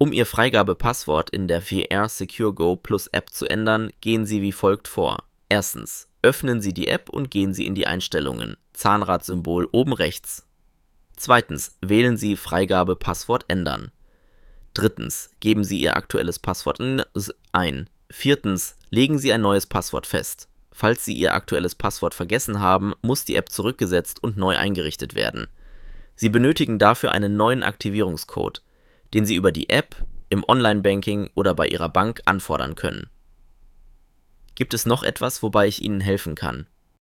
Um Ihr Freigabepasswort in der VR Secure Go Plus App zu ändern, gehen Sie wie folgt vor. Erstens, öffnen Sie die App und gehen Sie in die Einstellungen, Zahnradsymbol oben rechts. Zweitens, wählen Sie Freigabepasswort ändern. Drittens, geben Sie Ihr aktuelles Passwort ein. Viertens, legen Sie ein neues Passwort fest. Falls Sie Ihr aktuelles Passwort vergessen haben, muss die App zurückgesetzt und neu eingerichtet werden. Sie benötigen dafür einen neuen Aktivierungscode, den Sie über die App, im Online-Banking oder bei Ihrer Bank anfordern können. Gibt es noch etwas, wobei ich Ihnen helfen kann?